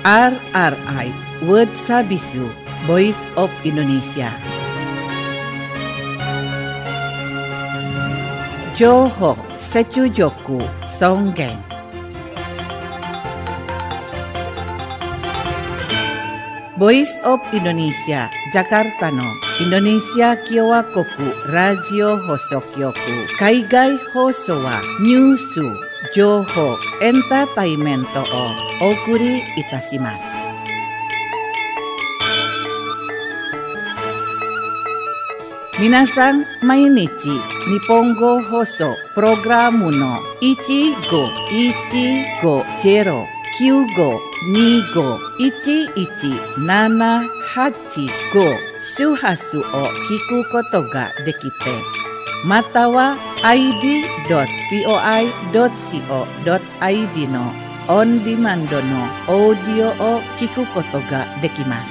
RRI World Sabisu Voice of Indonesia. Johok Secujoku Songgeng. Voice of Indonesia Jakarta no Indonesia Kyowa Koku Radio Hosokyoku Kaigai Hoso wa Nyusu Joho Entertainmento o Okuri Itashimasu. Minasan mainichi Nihongo Hoso Programu no 15-95-95-11-78-5 周波数を聞くことができて、または id.voi.co.id のオンディマンドのオーディオを聞くことができます。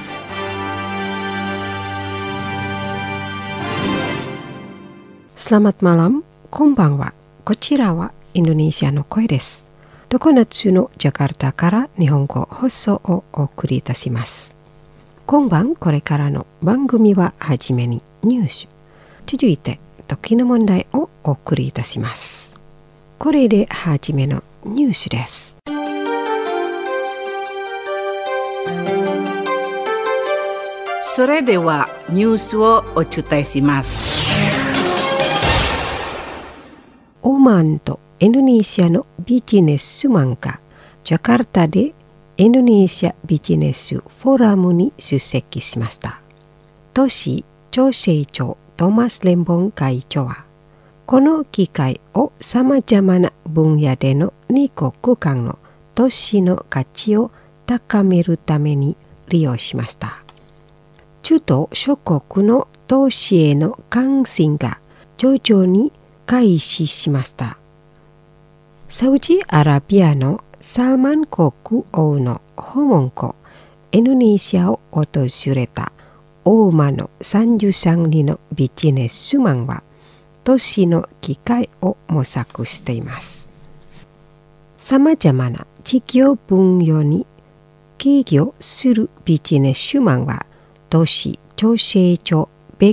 Selamat malam, konbanwa. こちらはインドネシアの声です。常夏のジャカルタから日本語放送をお送りいたします。今晩これからの番組ははじめにニュース、続いて時の問題をお送りいたします。これではじめのニュースです。 それではニュースをお伝えします。 オマーンとインドネシアのビジネスマンがジャカルタでインドネシアビジネスフォーラムに出席しました。都市調整長トーマス・レンボン会長は、この機会をさまざまな分野での二国間の都市の価値を高めるために利用しました。中東諸国の都市への関心が徐々に開始しました。サウジアラビアのサルマン国王の訪問後、インドネシアを訪れたオーマの33人のビジネスマンは、都市の機会を模索しています。さまざまな事業分野に起業するビジネスマンは、都市調整庁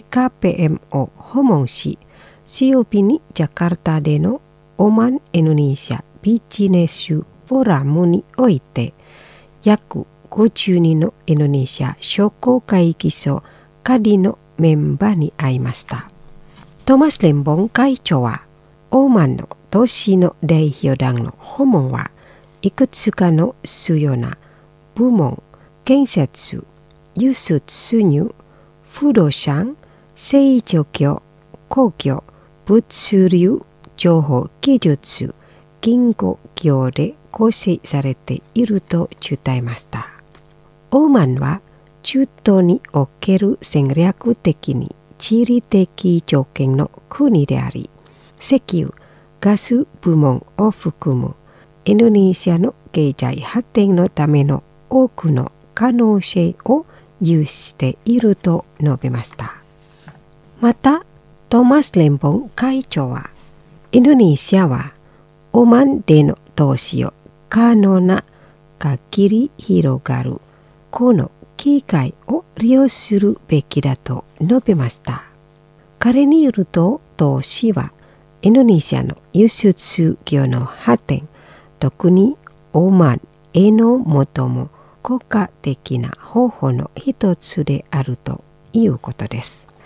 BKPM を訪問し、水曜日にジャカルタでのオマン・インドネシアビジネスフォーラムにおいて、約50人のインドネシア商工会議所カディのメンバーに会いました。トーマス・レンボン会長は、オーマンの都市の代表団の訪問はいくつかの主要な部門、建設、輸出入、不動産、製造業、工業、物流、情報技術、銀行業で構成されていると伝えました。オーマンは中東における戦略的に地理的条件の国であり、石油、ガス部門を含むインドネシアの経済発展のための多くの可能性を有していると述べました。また、トーマス・レンボン会長は、インドネシアはオマンでの投資を可能な限り広がるこの機会を利用するべきだと述べました。彼によると、投資はインドネシアの輸出業の発展、特にオマンへの最も効果的な方法の一つであるということです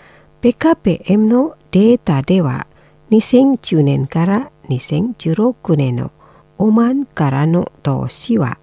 。BKPM のデータでは、2010年から2016年のオマンからの投資は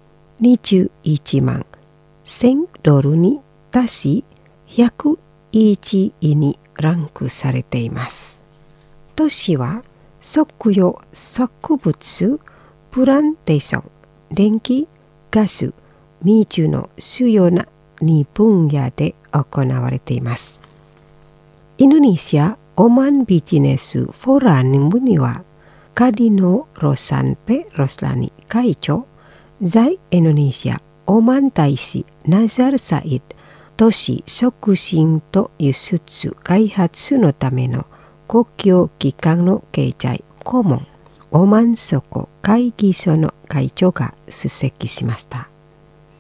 21万1000ドルに達し、101位にランクされています。都市は食用植物、プランテーション、電気、ガス、水の主要な2分野で行われています。インドネシアオマンビジネスフォーラムには、カディノ・ロサンペ・ロスラニ会長、在インドネシアオマン大使ナザル・サイド、都市促進と輸出開発のための公共機関の経済顧問、オマンソコ会議所の会長が出席しました。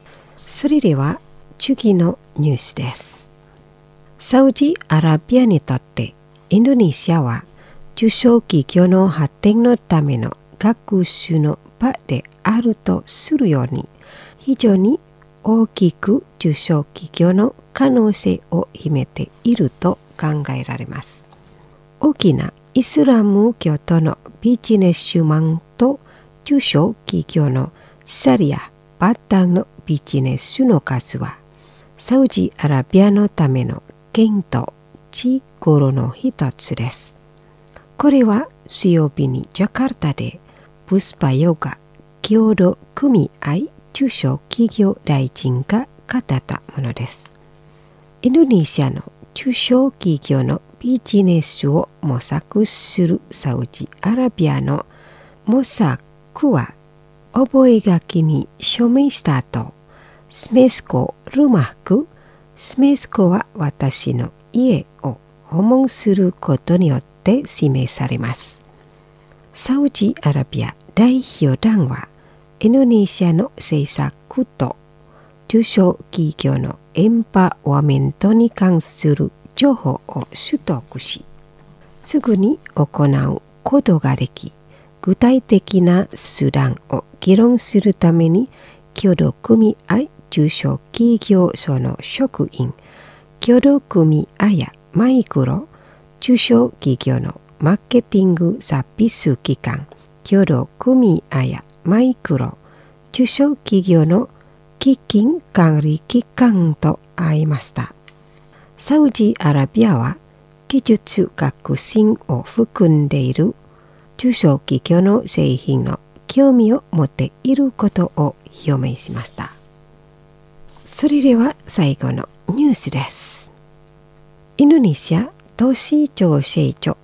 それでは次のニュースです。サウジアラビアにとってインドネシアは中小企業の発展のための学習の場であるとするように、非常に大きく中小企業の可能性を秘めていると考えられます。大きなイスラム教徒のビジネスマンと中小企業のシャリア・バッタンのビジネスの数は、サウジアラビアのための県と地頃の一つです。これは水曜日にジャカルタでプスパヨガ協同組合中小企業大臣が語ったものです。インドネシアの中小企業のビジネスを模索するサウジアラビアの模索は、覚書に署名した後、スメスコルマク、スメスコは私の家を訪問することによって示されます。サウジアラビア代表団は、インドネシアの政策と中小企業のエンパワーメントに関する情報を取得し、すぐに行うことができ、具体的な手段を議論するために、協同組合中小企業所の職員、協同組合やマイクロ中小企業のマーケティングサービス機関、協同組合やマイクロ中小企業の基金管理機関と会いました。サウジアラビアは技術革新を含んでいる中小企業の製品の興味を持っていることを表明しました。それでは最後のニュースです。インドネシア都市調整庁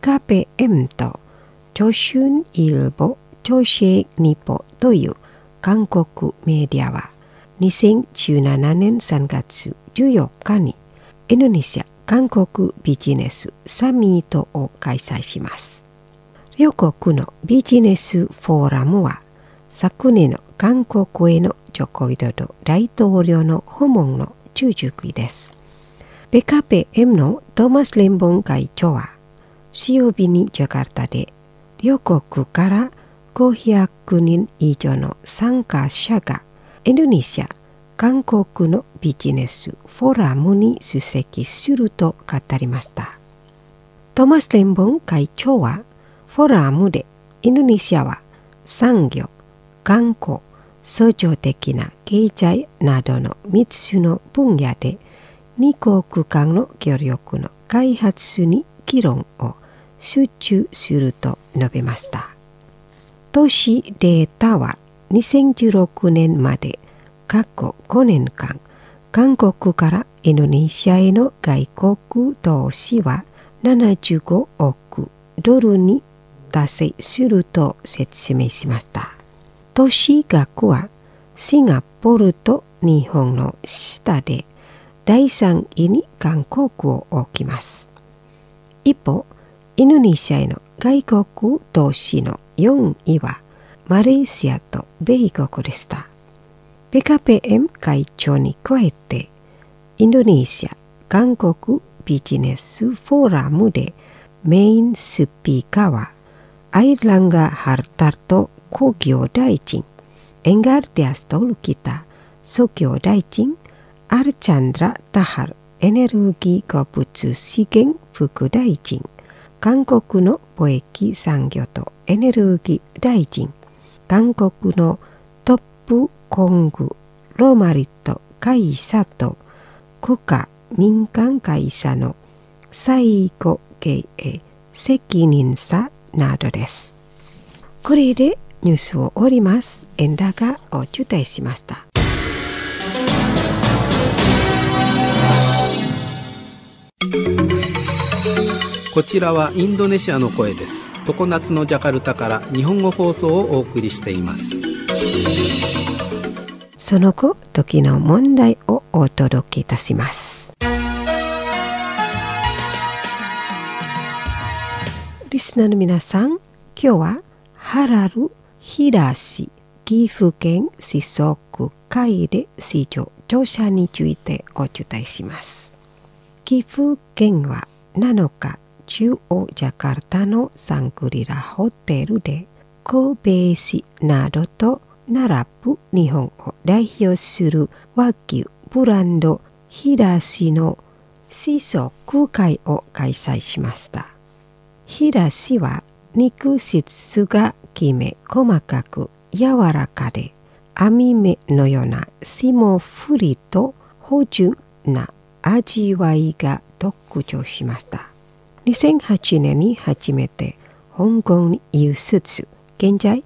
BKPM と朝春일보調整日報という韓国メディアは2017年3月14日にインドネシア韓国ビジネスサミットを開催します。両国のビジネスフォーラムは昨年の韓国へのジョコウィドド大統領の訪問の中軸です。BKPM のトーマス・レンボン会長は水曜日にジャカルタで両国から500人以上の参加者がインドネシア韓国のビジネスフォーラムに出席すると語りました。トーマス・レンボン会長はフォーラムでインドネシアは産業、観光、相乗的な経済などの3つの分野で2国間の協力の開発に議論を集中すると述べました。都市データは2016年まで過去5年間、韓国からインドネシアへの外国投資は75億ドルに達成すると説明しました。投資額はシンガポールと日本の下で第3位に韓国を置きます。一方、インドネシアへの外国投資の4位はマレーシアと米国でした。BKPM 会長に加えて、インドネシア韓国ビジネスフォーラムでメインスピーカーはアイランガ・ハルタルト工業大臣、エンガルティアストルキタ創業大臣、アルチャンドラ・タハルエネルギー鉱物資源副大臣、韓国の貿易産業とエネルギー大臣、韓国のトップ工具ローマリット会社と国家民間会社の最高経営責任者などです。これでニュースを終わります。円高をお伝えしました。 こちらはインドネシアの声です。常夏のジャカルタから日本語放送をお送りしています。 その後、時の問題をお届けいたします。リスナーの皆さん、今日はハラル、ヒラシ、 岐阜県四国海で市場調査についてお伝えします。岐阜県は7日、中央ジャカルタのサングリラホテルで神戸市などと並ぶ日本を代表する和牛ブランド平氏の試食会を開催しました。平氏は肉質がきめ細かく柔らかで網目のような霜降りと芳醇な味わいが特徴しました。2008年に初めて香港に輸出、現在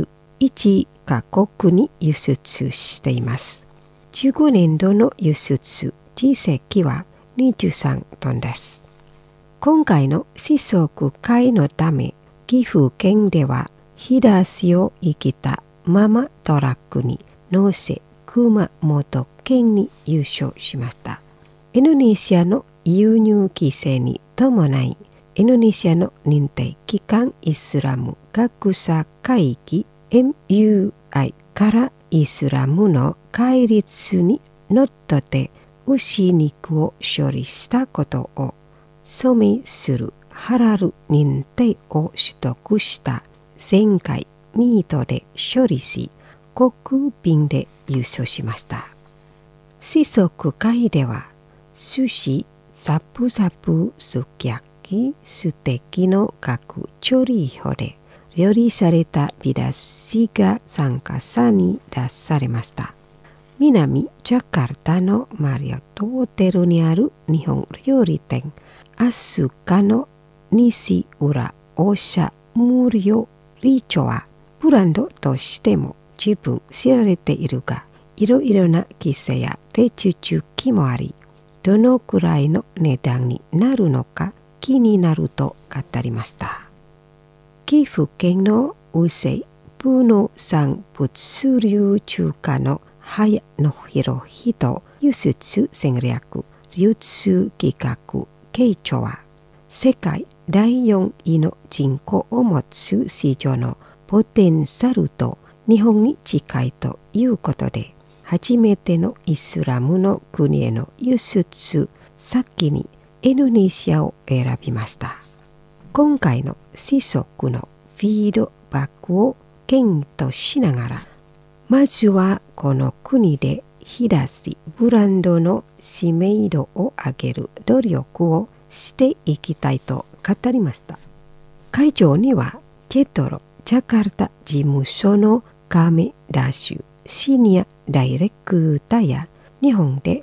11カ国に輸出しています。15年度の輸出実績は23トンです。今回の試食会のため、岐阜県では平氏を生きたままトラックに乗せ熊本県に優勝しました。インドネシアの輸入規制に伴い、インドネシアの認定機関イスラム学者会議 MUI からイスラムの戒律にのっとって牛肉を処理したことを証明するハラル認定を取得した前回ミートで処理し、国便で優勝しました。試食会では寿司、サプサプ、すき焼き、ステーキの各調理法で料理されたビダシが参加者に出されました。南ジャカルタのマリオットホテルにある日本料理店アスカの西浦オシャ無料リチョはブランドとしても十分知られているが、いろいろな規制や手続きもあり、どのくらいの値段になるのか気になると語りました。岐阜県の宇勢部の産物流中華の早野博人輸出戦略流通企画経長は、世界第4位の人口を持つ市場のポテンシャルと日本に近いということで、初めてのイスラムの国への輸出先にインドネシアを選びました。今回の試食のフィードバックを検討しながら、まずはこの国で平氏ブランドの知名度を上げる努力をしていきたいと語りました。会場にはジェトロジャカルタ事務所の亀ダッシュシニアダイレクターや日本で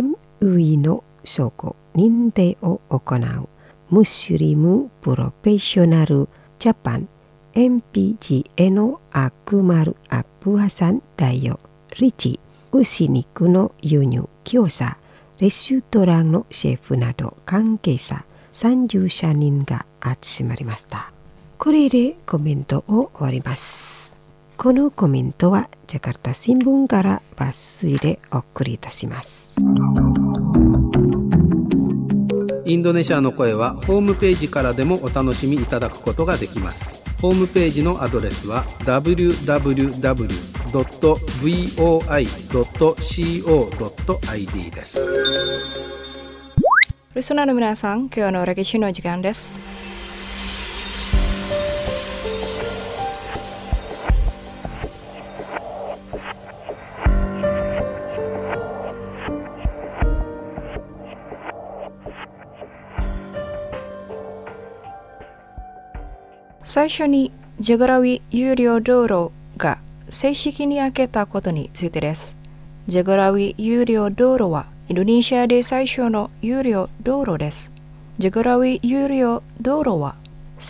MUI の証拠認定を行うムスリムプロフェッショナルジャパン MPGA のアクマル・アップハサン代表リチ、牛肉の輸入業者、レストランのシェフなど関係者30社人が集まりました。これでコメントを終わります。このコメントはジャカルタ新聞から抜粋でお送りいたします。 インドネシアの声はホームページからでもお楽しみいただくことができます。ホームページのアドレスは www.voi.co.id です。 リスナーの皆さん、今日の歴史の時間です。最初にジャガラウィ有料道路が正式に開けたことについてです。ジャガラウィ有料道路はインドネシアで最初の有料道路です。ジャガラウィ有料道路は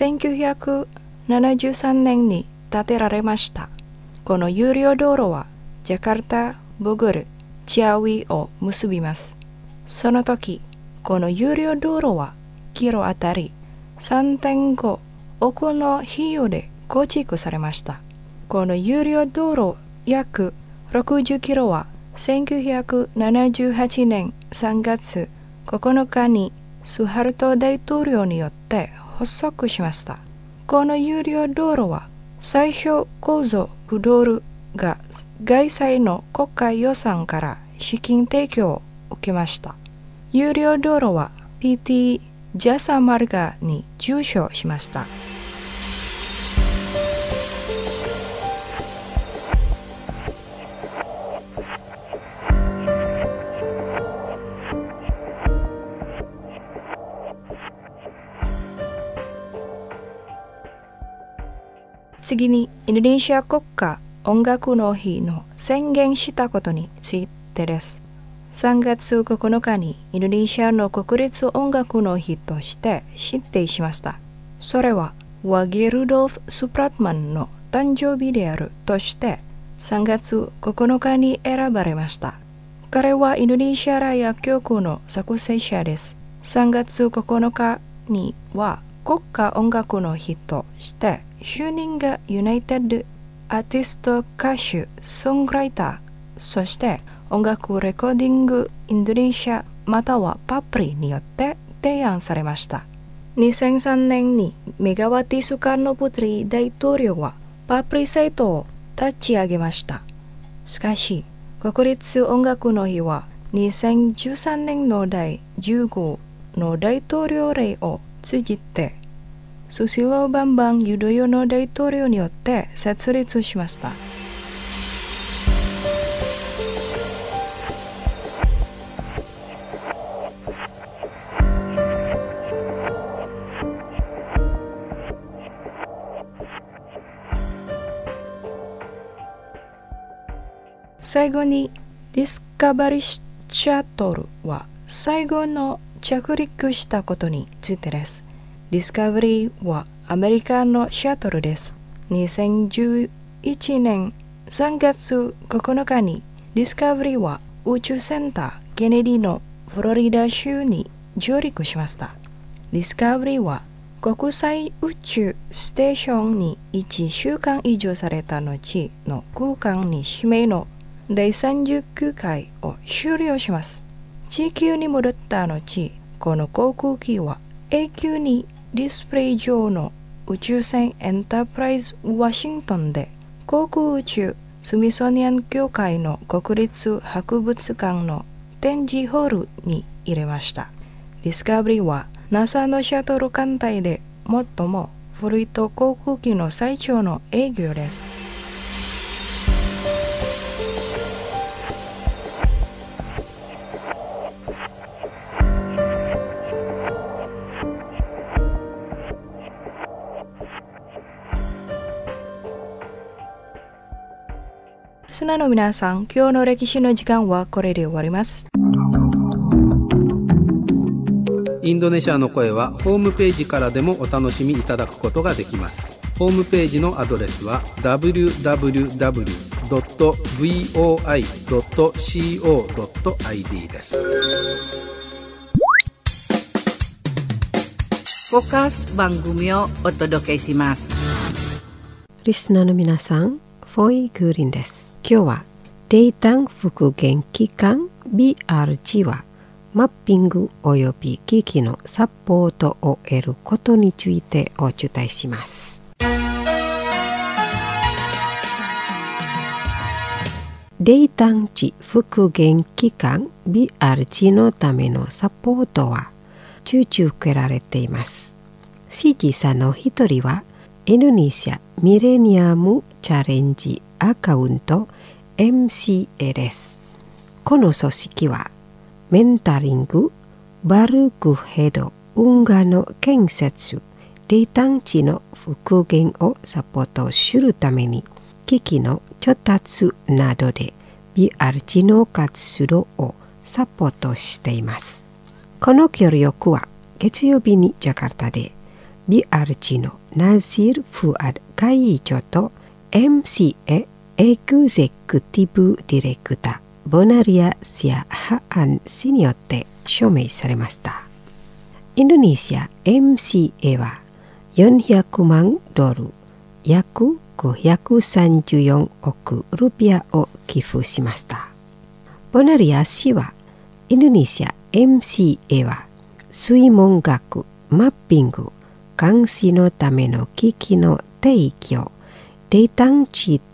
1973年に建てられました。この有料道路はジャカルタ、ボゴル、チアウィを結びます。その時、この有料道路はキロあたり 3.5 億の費用で構築されました。この有料道路約60キロは1978年3月9日にスハルト大統領によって発足しました。この有料道路は最小構造不道路が外債の国家予算から資金提供を受けました。有料道路は PT Jasa Marga に入所しました。次にインドネシア国家音楽の日の宣言したことについてです。3月9日にインドネシアの国立音楽の日として指定しました。それはWage Rudolf Supratmanの誕生日であるとして3月9日に選ばれました。彼はインドネシアラヤ曲の作成者です。3月9日には国家音楽の日として就任がユナイテッドアーティスト歌手ソングライター、そして音楽レコーディングインドネシアまたはパプリによって提案されました。2003年にメガワティ・スカルノ・プトリ大統領はパプリサイトを立ち上げました。しかし国立音楽の日は2013年の第15の大統領令を通じてスシロー・バンバン・ユドヨの大統領によって設立しました。最後にディスカバリーシャトルは最後の着陸したことについてです。ディスカバリーはアメリカのシャトルです。2011年3月9日にディスカバリーは宇宙センターケネディのフロリダ州に上陸しました。ディスカバリーは国際宇宙ステーションに1週間以上された後の空間に使命の第39回を終了します。地球に戻った後、この航空機は永久にディスプレイ上の宇宙船エンタープライズワシントンで航空宇宙スミソニアン協会の国立博物館の展示ホールに入れました。ディスカバリーは NASA のシャトル艦隊で最も古いと航空機の最長の営業です。リスナーの皆さん、今日の歴史の時間はこれで終わります。 インドネシアの声はホームページからでもお楽しみいただくことができます。ホームページのアドレスは www.voi.co.id です。 Podcast番組をお届けします。 リスナーの皆さん、フォイグリンです。今日はデータ復元機関 BRG はマッピングおよび機器のサポートを得ることについてお伝えします。データ値復元機関 BRG のためのサポートは受けられています。支持者の一人はインドネシアミレニアムチャレンジアカウント MCA です。この組織はメンタリング、バルクヘド、運河の建設、データ値の復元をサポートするために機器の調達などで BRG の活動をサポートしています。この協力は月曜日にジャカルタで BRG のナジル・フアド会長と MCA エグゼクティブディレクターボナリア・シア・ハアン氏によって署名されました。インドネシア MCA は400万ドル約534億ルピアを寄付しました。ボナリア氏はインドネシア MCA は水門学、マッピング、監視のための機器の提供、データ値と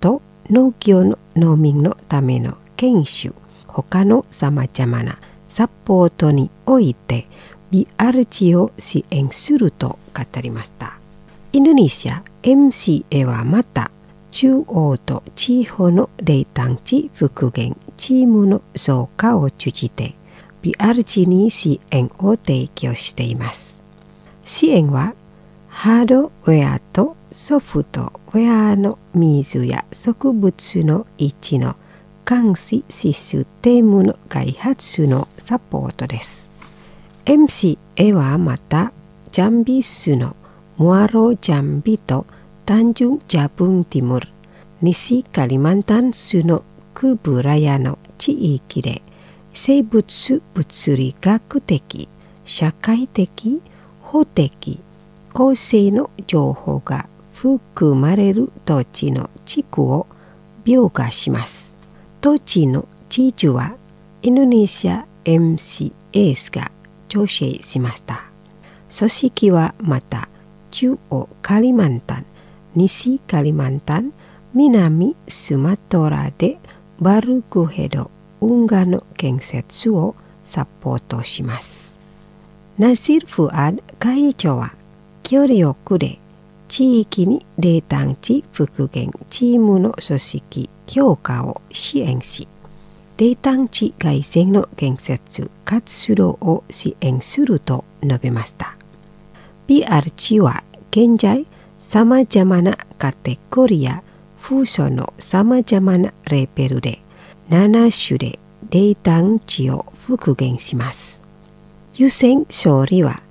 農業の農民のための研修、他のさまざまなサポートにおいて BRG を支援すると語りました。インドネシア MCA はまた中央と地方の冷淡地復元チームの増加を通じて BRG に支援を提供しています。支援はハードウェアとソフトウェアの水や植物の位置の監視システムの開発のサポートです。MCA はまたジャンビスのムアロジャンビとTanjung Jabung Timur、西カリマンタン州のクブラヤの地域で生物物理学的、社会的、法的、構成の情報が含まれる土地の地区を描画します。土地の地図はインドネシア MCAS が調整しました。組織はまた中央カリマンタン、西カリマンタン、南スマトラでバルクヘド運河の建設をサポートします。ナシル・フアッド会長は協力で地域に冷淡地復元チームの組織強化を支援し、冷淡地改善の建設活動を支援すると述べました。BRG は現在さまざまなカテゴリーや風所のさまざまなレベルで7種で冷淡地を復元します。優先処理は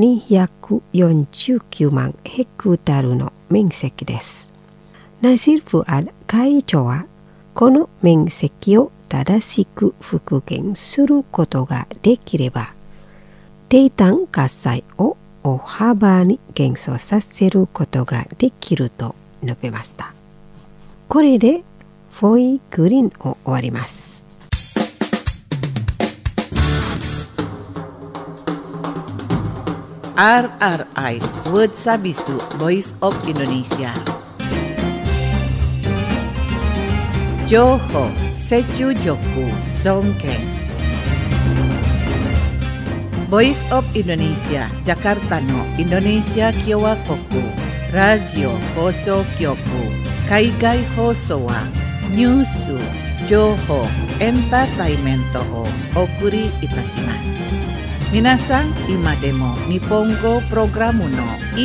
249万ヘクタールの面積です。ナシル・フアッド会長はこの面積を正しく復元することができれば冷淡火災を大幅に減少させることができると述べました。これでフォイグリーンを終わります。 RRI Word Sabisu Voice of Indonesia 情報、接中力、尊敬ボイスオブインドネシアジャカルタのインドネシア共和国ラジオ放送局海外放送はニュース、情報、エンターテイメントをお送りいたします。皆さん今でも日本語プログラムの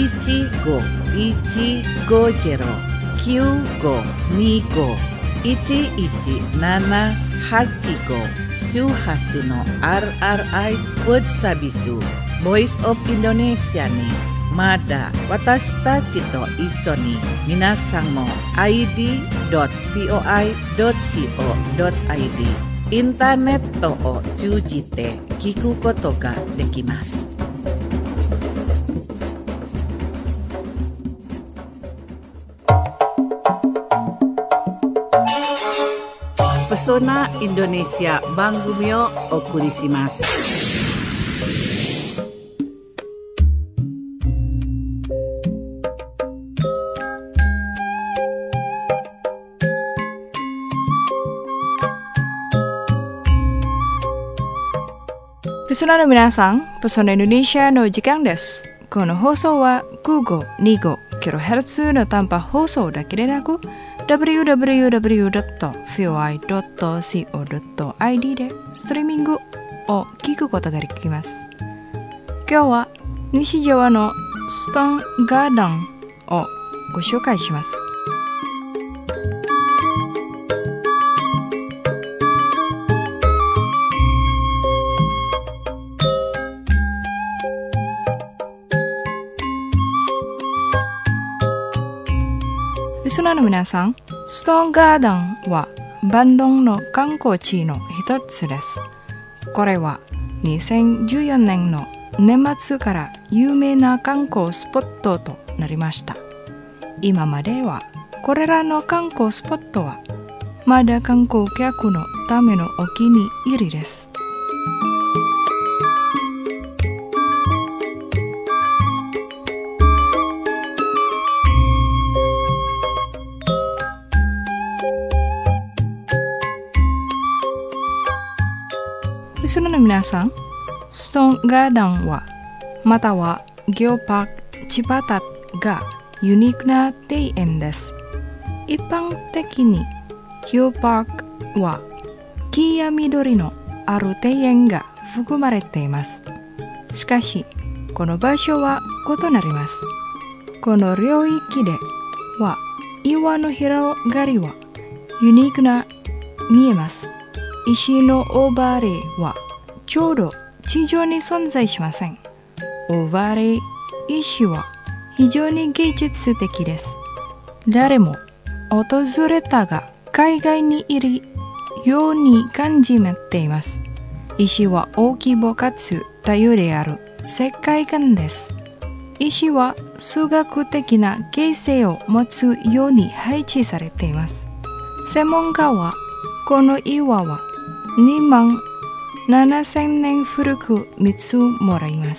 1515-1125-11-785周波数の RRI Word Sabisu Voice of Indonesia にまだ私たちと一緒に皆さんも id.voi.co.id インターネットを通じて聞くことができます。Pesona Indonesia 番組をお送りします。 リスナーの皆さん、Pesona Indonesia の時間です。この放送は 95.25kHz の短波放送だけでなくwww.voi.co.id でストリーミングを聞くことができます。今日は西ジャワのストーンガーデンをご紹介します。リスナーの皆さん、ストーンガーデンはバンドンの観光地の一つです。これは2014年の年末から有名な観光スポットとなりました。今まではこれらの観光スポットはまだ観光客のためのお気に入りです。 リスナーの皆さん、ストーンガーダンはまたはゲオパークチパタがユニークな庭園です。一般的にゲオパークは木や緑のある庭園が含まれています。しかしこの場所は異なります。この領域では岩の広がりはユニークな見えます。石のオーバーレイはちょうど地上に存在しません。オーバーレイ石は非常に芸術的です。誰も訪れたが海外にいるように感じています。石は大規模かつ多様である世界観です。石は数学的な形成を持つように配置されています。専門家はこの岩は27,000年古く見積もらいます。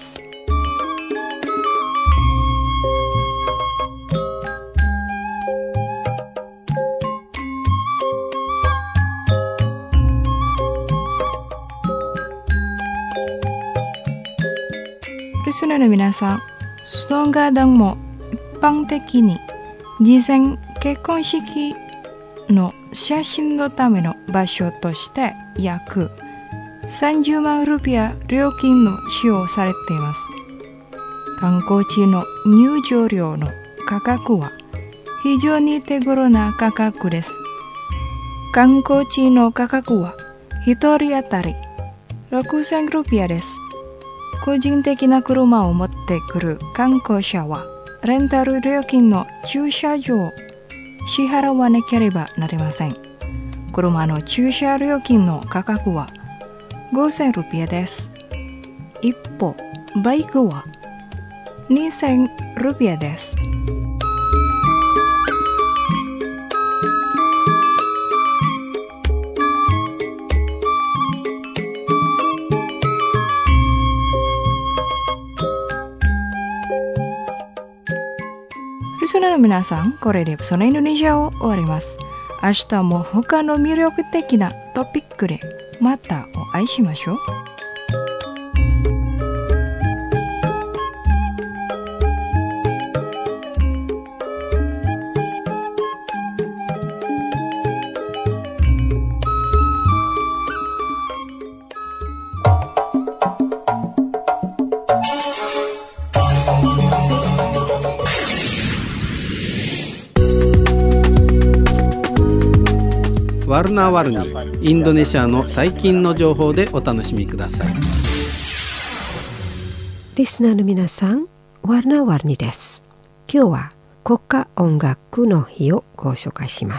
リスナーの皆さん、ストーンガーダンも一般的に事前結婚式の写真のための場所として約30万ルピア料金の使用されています。観光地の入場料の価格は非常に手頃な価格です。観光地の価格は1人当たり6000ルピアです。個人的な車を持ってくる観光者はレンタル料金の駐車場を支払わなければなりません。車の駐車料金の価格は5000ルピアです。一方、バイクは2000ルピアです。リスナーの皆さん、これでそのインドネシアを終わります。明日も他の魅力的なトピックでまたお会いしましょう。 ワルナワルニ、インドネシアの最近の情報でお楽しみください。 リスナーの皆さん、ワルナワルニです。今日は国家音楽の日をご紹介します。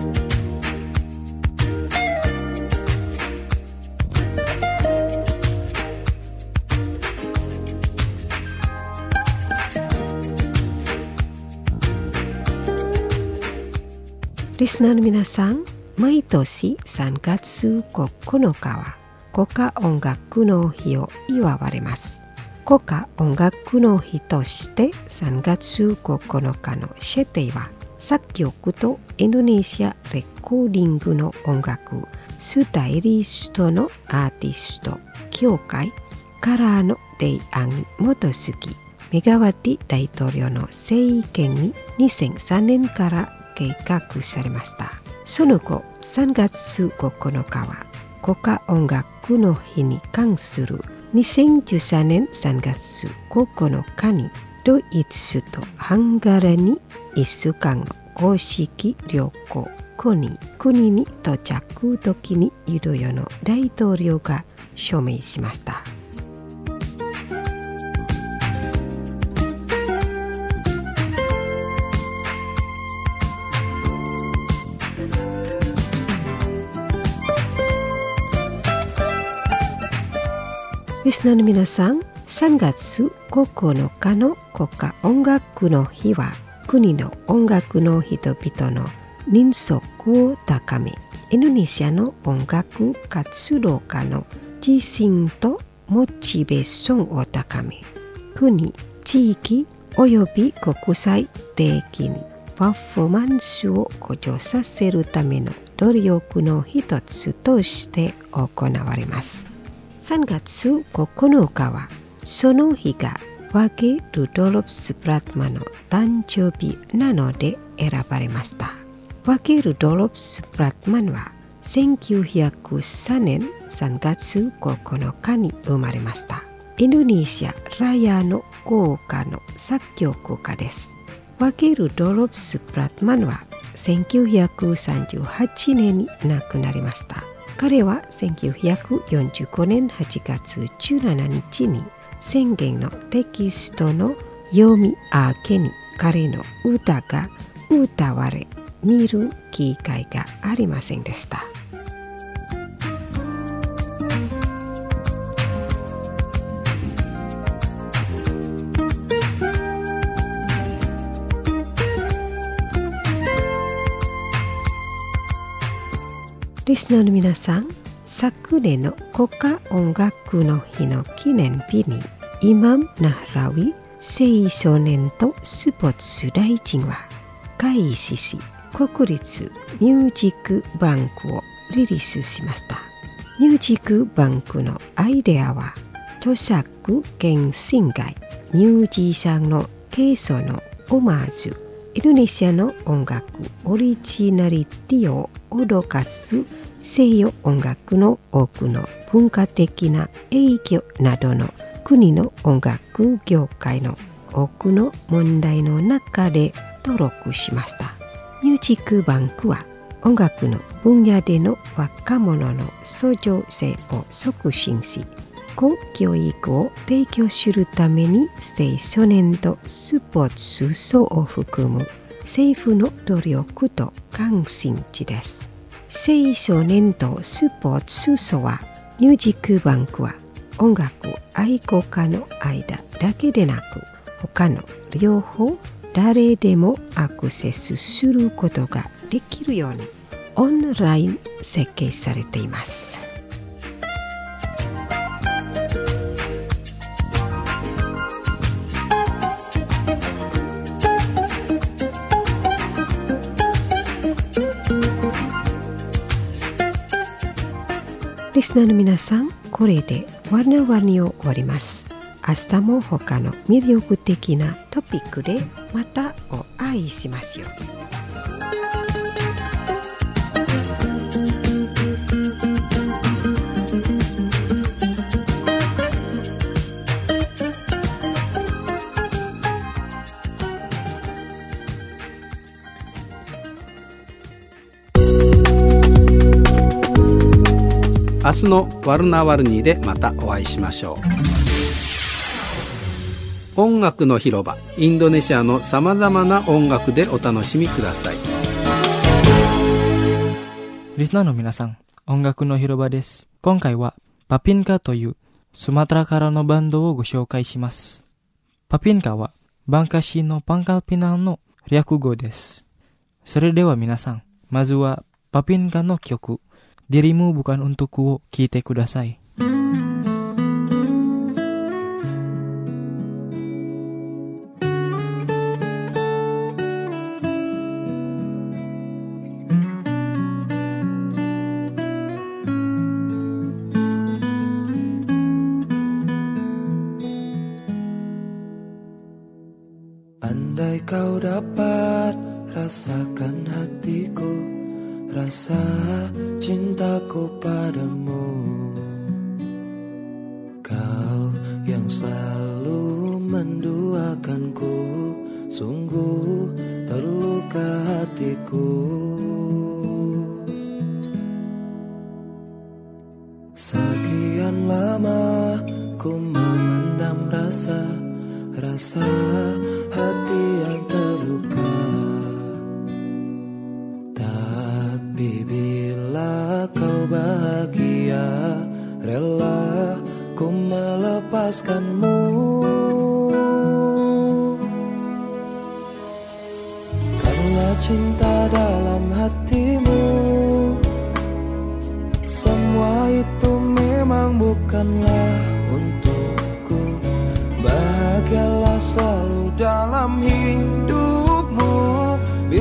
リスナーの皆さん、毎年3月9日は国家音楽の日を祝われます。国家音楽の日として3月9日の指定は、作曲とインドネシアレコーディングの音楽スタイリストのアーティスト協会からの提案に基づき、メガワティ大統領の政権に2003年から計画されました。その後、3月9日は国家音楽の日に関する2013年3月9日にドイツとハンガリーに1週間の公式旅行国に到着時にユダヤの大統領が署名しました。リスナーの皆さん、3月9日の国家音楽の日は、国の音楽の人々の人足を高め、インドネシアの音楽活動家の自信とモチベーションを高め、国、地域および国際的にパフォーマンスを向上させるための努力の一つとして行われます。3月9日はその日がワゲ・ルドルフス・ブラトマンの誕生日なので選ばれました。ワゲ・ルドルフス・ブラトマンは1903年3月9日に生まれました。インドネシア・ラヤの豪華の作曲家です。ワゲ・ルドルフス・ブラトマンは1938年に亡くなりました。彼は1945年8月17日に宣言のテキストの読み明けに彼の歌が歌われ、見る機会がありませんでした。リスナーの皆さん、昨年の国家音楽の日の記念日にイマム・ナフラウィ青少年とスポーツ大臣は開始し、国立ミュージックバンクをリリースしました。ミュージックバンクのアイデアは、著作権侵害、ミュージシャンの継承のオマージュ、インドネシアの音楽オリジナリティを脅かす西洋音楽の多くの文化的な影響などの国の音楽業界の多くの問題の中で登録しました。ミュージックバンクは音楽の分野での若者の創造性を促進し、公教育を提供するために青少年とスポーツ層を含む政府の努力と関心事です。青少年とスポーツ層は、ミュージックバンクは音楽愛好家の間だけでなく、他の両方誰でもアクセスすることができるようにオンライン設計されています。リスナーの皆さん、これでワナワニを終わります。明日も他の魅力的なトピックでまたお会いしましょう。 明日のワルナワルニーでまたお会いしましょう。音楽の広場、インドネシアのさまざまな音楽でお楽しみください。 リスナーの皆さん、音楽の広場です。今回はパピンカというスマトラからのバンドをご紹介します。パピンカはバンカシのパンカルピナンの略語です。それでは皆さん、まずはパピンカの曲Dirimu Bukan Untukku を聴いてください。 Andai kau dapat rasakan hatiku, rasa cintaku padamu, kau yang selalu menduakanku, sungguh terluka hatiku. Sekian lama ku memendam rasa hati yang terluka. Tapi bila kau bahagia, rela ku melepaskanmu. Karena cinta dalam hatimu, semua itu memang bukanlah untukku. Bahagialah selalu dalam hidupmu.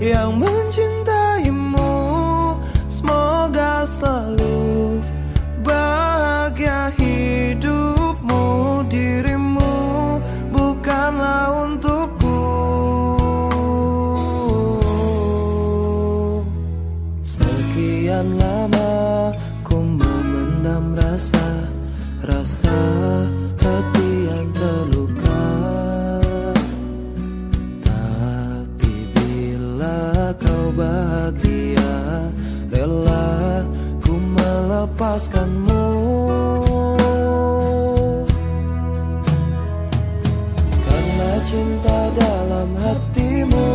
yang mencintaimu. Semoga selalu bahagia hidupmu. Dirimu bukanlah untukku. Sekian lama ku memendam rasa hati yang terluka. Tapi bila kau bahagia, rela ku melepaskanmu. Karena cinta dalam hatimu,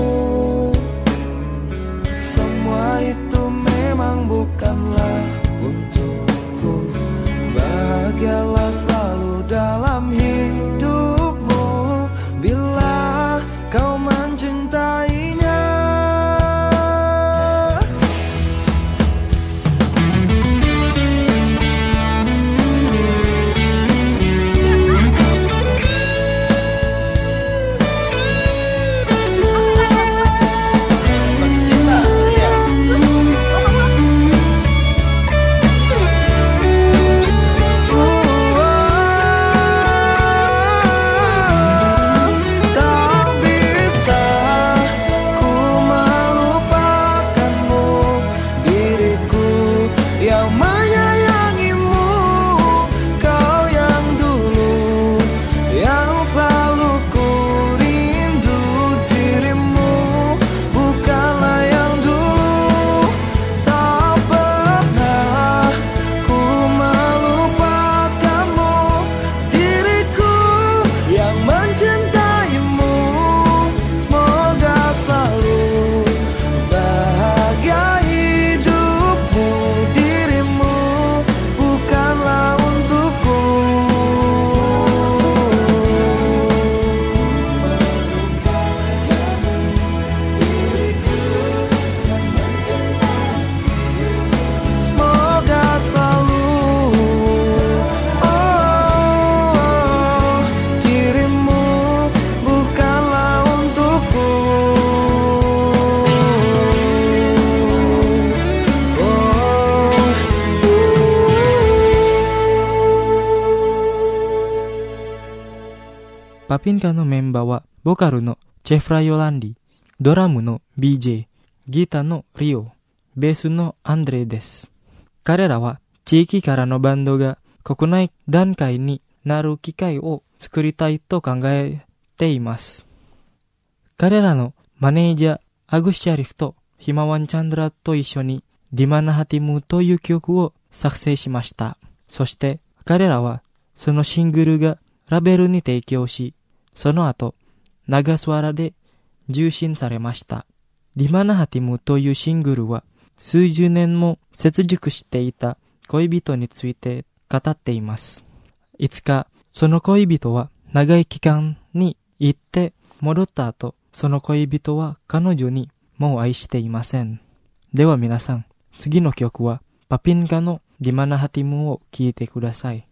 semua itu memang bukanlah untukku. Bahagialah selalu dalam hidupmu bila kau mencintainya. Papinka no memba wa bokaru no Chefra Yolandi, doramu no BJ、ギターのリオ、ベースのアンドレです。彼らは地域からのバンドが国内段階になる機会を作りたいと考えています。彼らのマネージャーアグシャリフとヒマワンチャンドラと一緒にディマナハティムという曲を作成しました。そして彼らはそのシングルがラベルに提供し、その後ナガスワラで受信されました。ディマナハティムというシングルは数十年も接熟していた恋人について語っています。いつかその恋人は長い期間に行って戻った後、その恋人は彼女にもう愛していません。では皆さん、次の曲はパピンカのディマナハティムを聴いてください。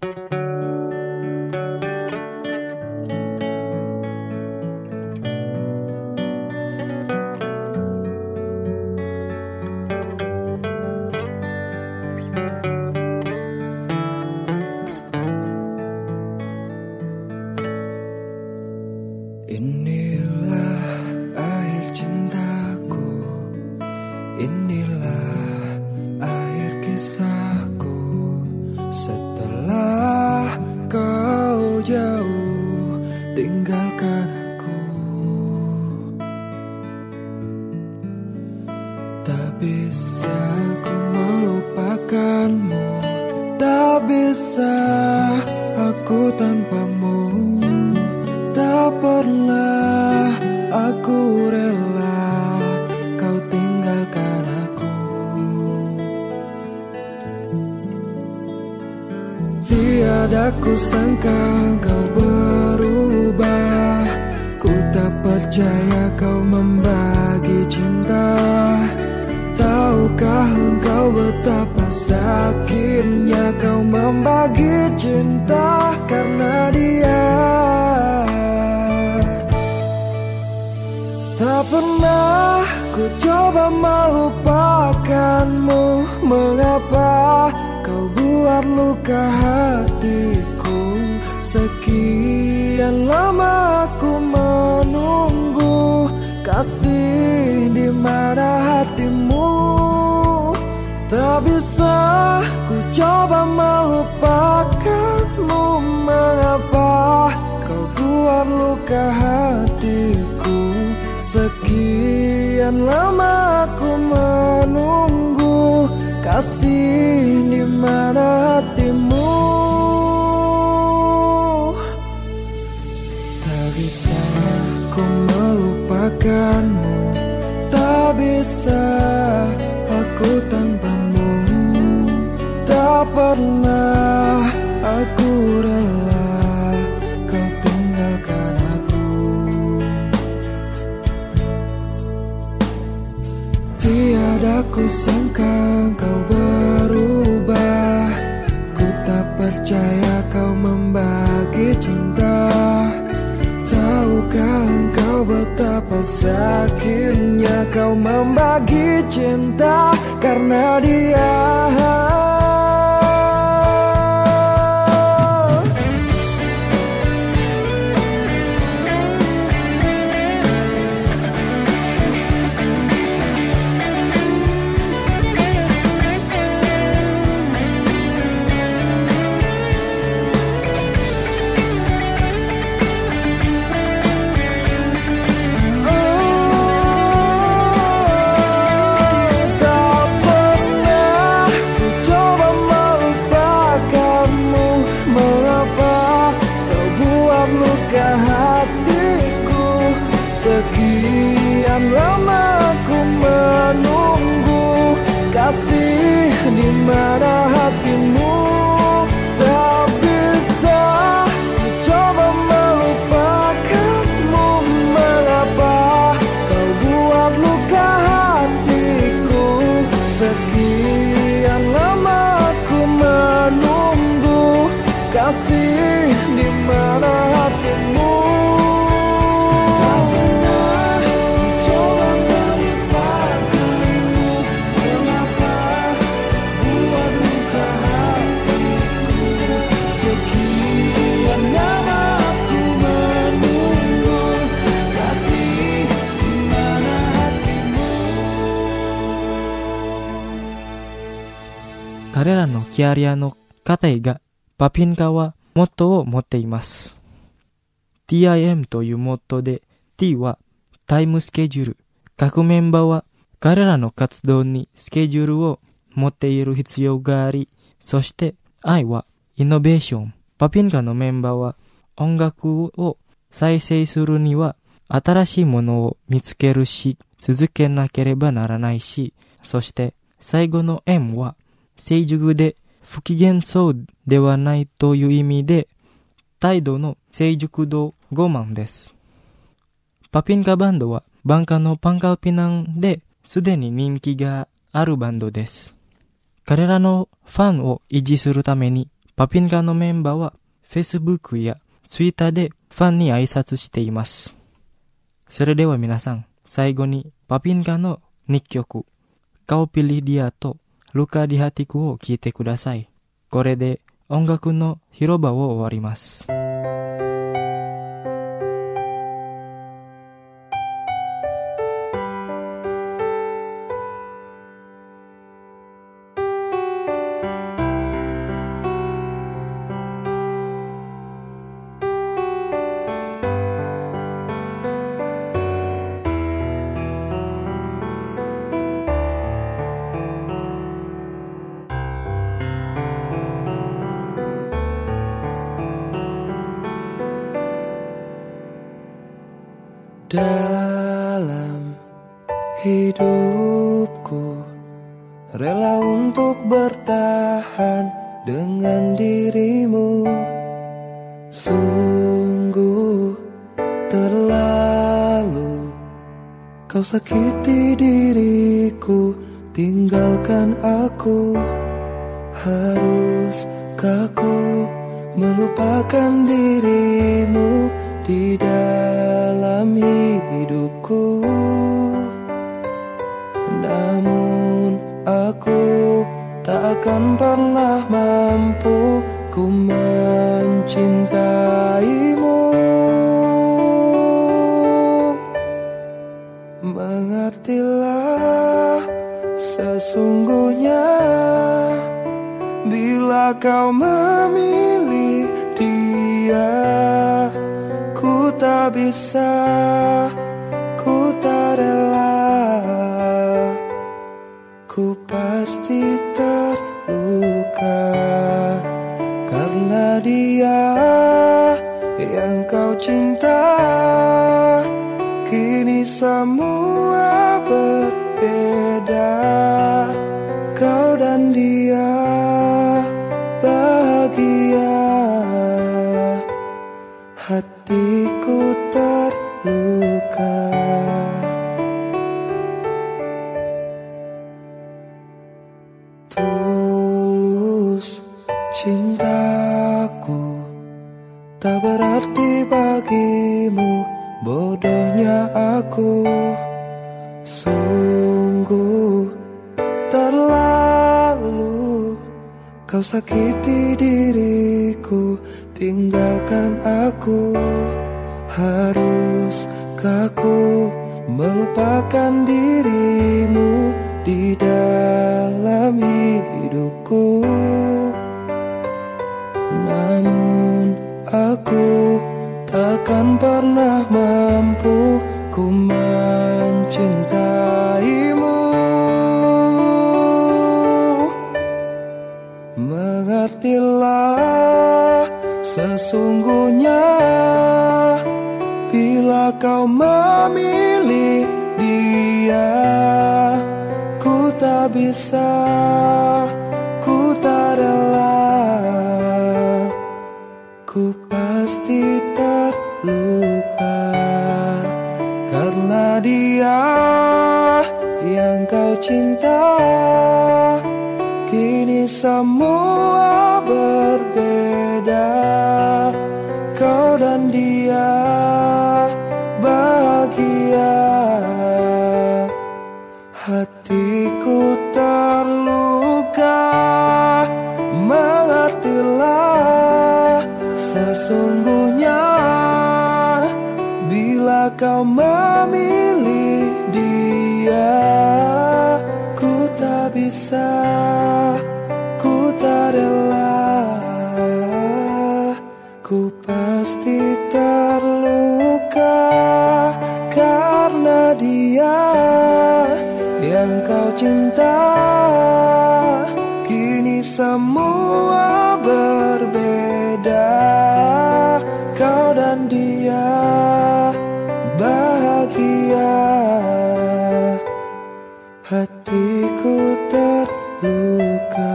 Tiada ku sangka kau berubah, ku tak percaya kau membagi cinta. Tahukah engkau betapa sakitnya kau membagi cinta karena dia. Tak pernah ku coba melupakanmu. Mengapa kau buat luka hatiku? Sekian lama aku menunggu, kasih di mana hatimu? Tak bisa ku coba melupakanmu. Mengapa kau buat luka hatiku? Sekian lama aku menunggu, kasih di mana hatimu? Tak bisa ku melupakanmu, tak bisa aku tanpamu. Tak pernah aku rela kau tinggalkan aku. Tiada ku sangka kau berubah, ku tak percaya kau membagi cinta. Tahukah engkau betapa sakitnya kau membagi cinta karena dia? Sekian lama ku menunggu, kasih di mana hatimu? Tak bisa ku coba melupakanmu. Mengapa kau buat luka hatiku? Sekian lama ku menunggu, kasih di mana hatimu? Karela no kiaria no katai ga papinka wa mottoを持っています。TIM というモットーで T はタイムスケジュール、各メンバーは彼らの活動にスケジュールを持っている必要があり、そして I はイノベーション、パピンカのメンバーは音楽を再生するには新しいものを見つけるし、続けなければならないし、そして最後の M は成熟で不機嫌そうではないという意味で、態度の成熟度5万です。パピンカバンドはバンカのパンカルピナンですでに人気があるバンドです。彼らのファンを維持するために、パピンカのメンバーは Facebook や Twitter でファンに挨拶しています。それでは皆さん、最後にパピンカの2曲、Kau Pilih DiaとLuka di Hatiku を聴いてください。これで音楽の広場を終わります。 Dalam hidupku, rela untuk bertahan dengan dirimu. Sungguh terlalu kau sakiti diriku, tinggalkan aku. Haruskah ku melupakan dirimu di dalam hidupku. Namun aku takkan pernah mampu ku mencintaimu. Mengertilah sesungguhnya bila kau memilih dia, ku tak bisa, ku tak rela, ku pasti terluka karena dia yang kau cinta. Kini semua berbeda, kau dan dia bahagia. Hatiku terluka. Tulus cintaku tak berarti bagimu, bodohnya aku. Sungguh terlalu kau sakiti diriku, tinggalkan aku. Haruskah ku melupakan dirimu di dalam hidupku? Namun aku takkan pernah mampu ku mencintaimu. Mengertilah sesungguhnya bila kau memilih dia, ku tak bisa, ku tak rela, ku pasti terluka karena dia yang kau cinta. Kini semua berbeda, kau dan dia bahagia. Hatiku terluka. Mengertilah sesungguhnya bila kau memilih dia, ku tak bisa, ku tak rela, ku pasti terluka karena dia yang kau cinta. Kini semua berbeda, kau dan dia bahagia. Hatiku terluka.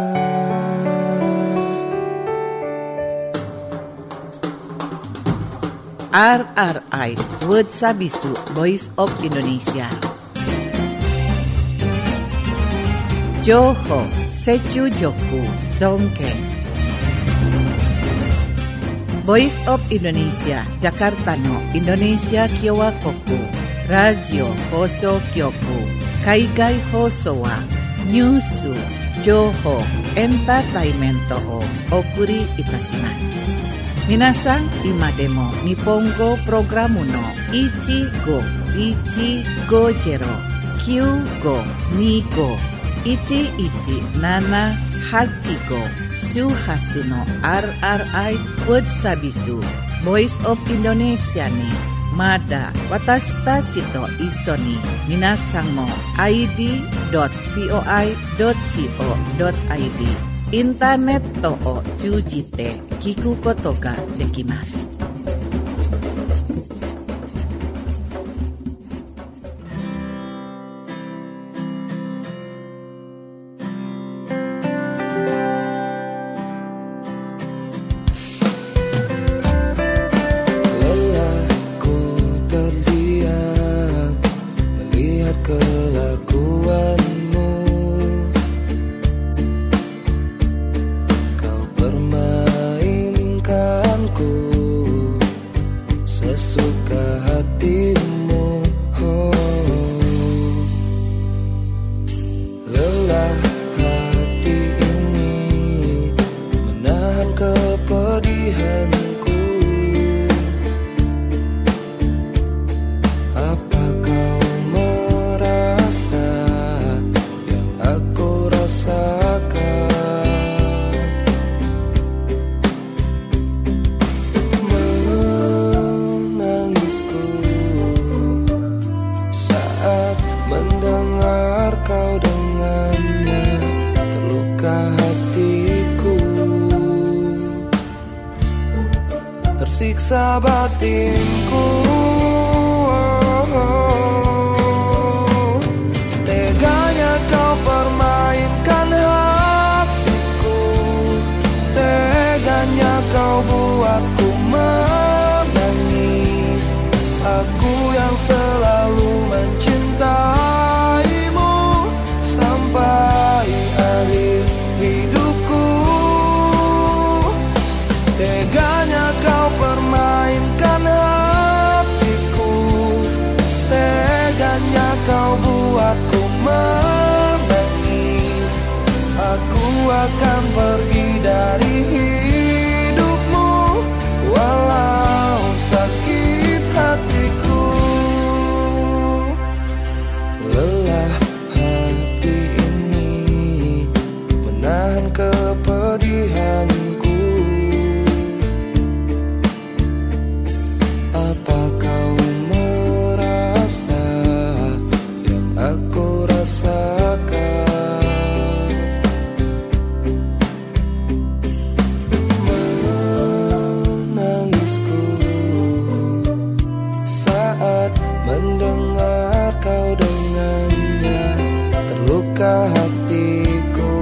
RRI Word Sabisu Voice of Indonesia. Joho Sechu Joku Songke. Voice of Indonesia Jakarta no Indonesia Kyowa Koku Radio Hoso Kyoku Kaigai Hoso wa Nyusu Joho Entertainment o Okuri Itasimasu. Minasan imademo Nippongo programu no Ichigo Jero Kyugo Nigo 1178 Go Shuhasu no RRI Word Sabisu Voice of Indonesia ni Mada watashi tachi to issho ni minasan mo id.voi.co.id インターネットを通じて聞くことができます。 dengannya, terluka hatiku, tersiksa batinku. Teganya kau permainkan hatiku, teganya kau buatku menangis. Aku yang selalu mencintaimu sampai akhir hidupku. Teganya kau permainkan hatiku, teganya kau buatku menangis. Aku akan pergi dari hidupmu walau sakit hatiku. Lelah hati ini menahan kepedihanku. Apa kau merasa yang aku rasakan? Menangisku saat mendengar kau dengannya, terluka hatiku,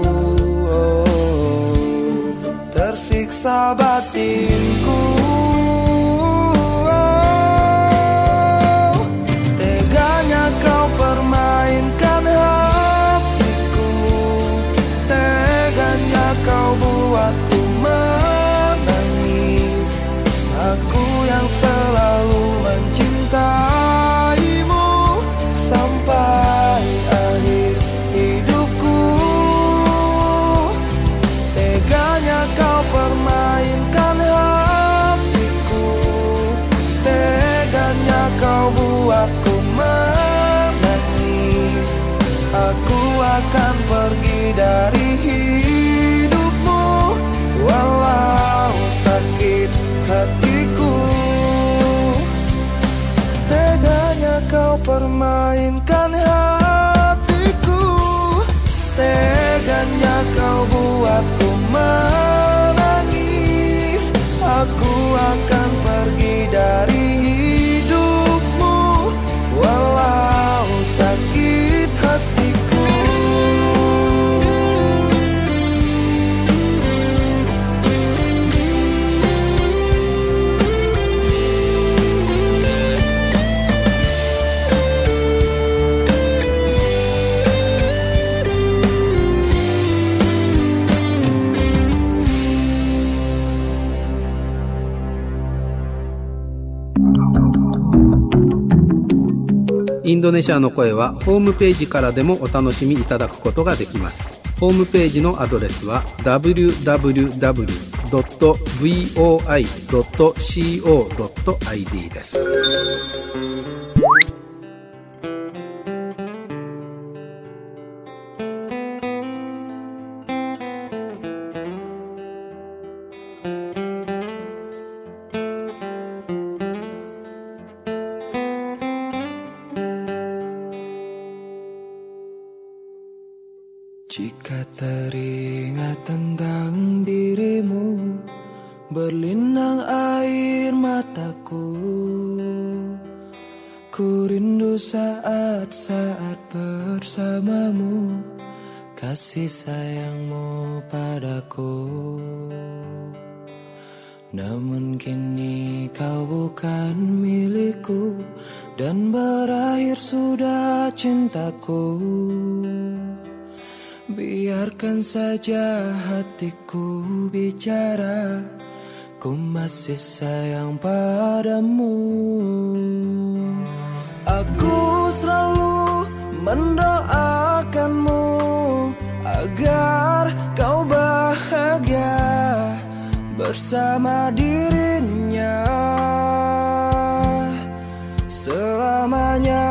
tersiksa batinku. Teganya kau permainkan hatiku, teganya kau buatku menangis. Aku yang selalu mencintaimu sampai akhir hidupku. Teganya kau permainkan hatiku, teganya kau buatku menangis. Aku akan pergi dari hidupmu walau sakit hatiku. Teganya kau permainkan hatiku, teganya kau buatku menangis. Aku akan pergi dari hidupmu walau sakit hatiku. インドネシアの声はホームページからでもお楽しみいただくことができます。ホームページのアドレスは www.voi.co.id です。 Jika teringat tentang dirimu, berlinang air mataku. Ku rindu saat-saat bersamamu, kasih sayangmu padaku. Namun kini kau bukan milikku, dan berakhir sudah cintaku. Biarkan saja hatiku bicara, ku masih sayang padamu. Aku selalu mendoakanmu agar kau bahagia bersama dirinya selamanya.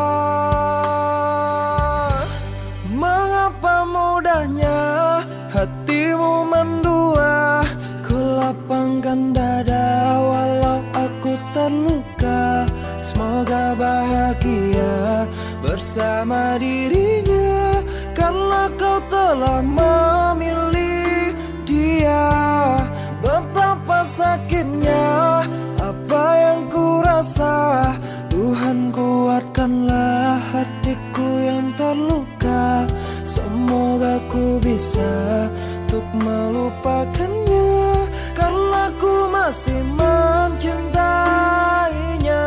Mengapa mudahnya hatimu mendua, ku lapangkan dada walau aku terluka. Semoga bahagia bersama dirinya karena kau telah memilih dia. Betapa sakitnya apa yang ku rasa. Tuhan, kuatkanlah hatiku yang terluka. Semoga ku bisa untuk melupakannya, karena ku masih mencintainya.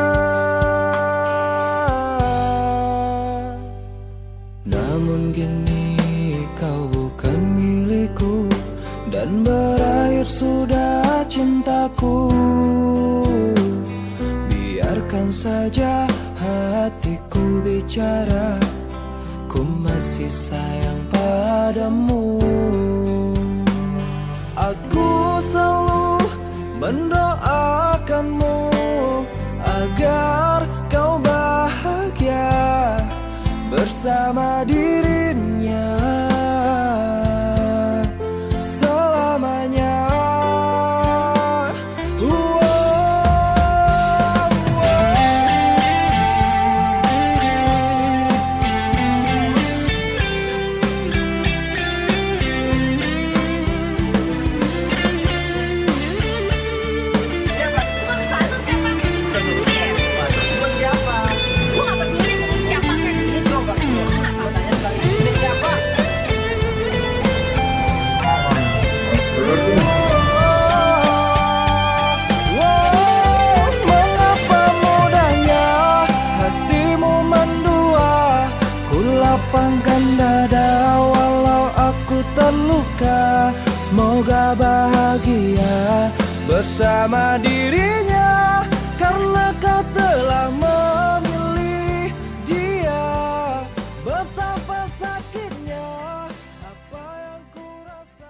Namun kini kau bukan milikku, dan berakhir sudah cintaku. Biarkan saja hatiku bicara, ku masih sayang padamu. Aku selalu mendoakanmu agar kau bahagia bersama dirinya selamanya. Lapangkan dada walau aku terluka. Semoga bahagia bersama dirinya, karena kau telah memilih dia. Betapa sakitnya apa yang ku rasa.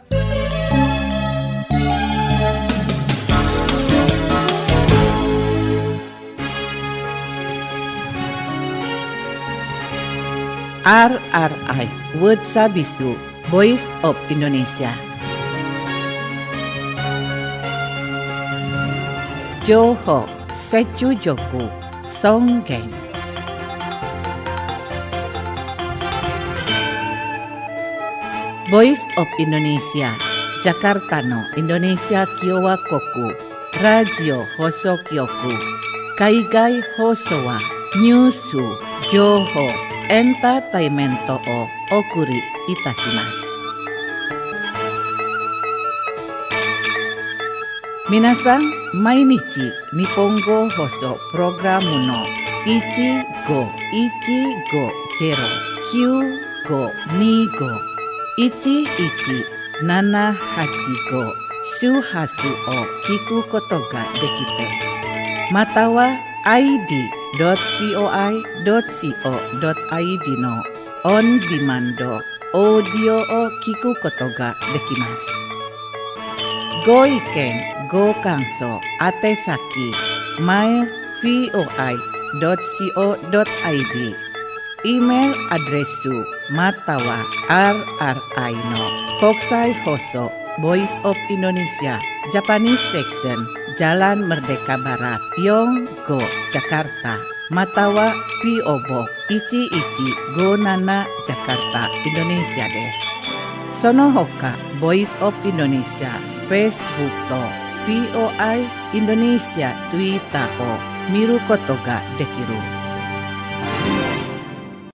RRI World Sabisu Voice of Indonesia. Johor Secu Joku Songgeng. Voice of Indonesia Jakarta no Indonesia Kiowa Koku Radio Hosokyoku Kaigai Hosowa Nyusu Johor Entertainment o okuri itashimasu. Minasan, mainichi Nihongo hoso programu no 1515-95-11-785 shuhasu o kiku koto ga dekite. Matawa id.voi.co.id の on demand オーディオを聞くことができます。ご意見、ご感想、宛先 mail.voi.co.id イメールアドレスまたは RRI の国際放送 Voice of Indonesia Japanese Section Jalan Merdeka Barat Yonggo Jakarta Matawa P.O. Box 1157 Jakarta Indonesia です。その他 Voice of Indonesia Facebook と VOI Indonesia Twitter を見ることができる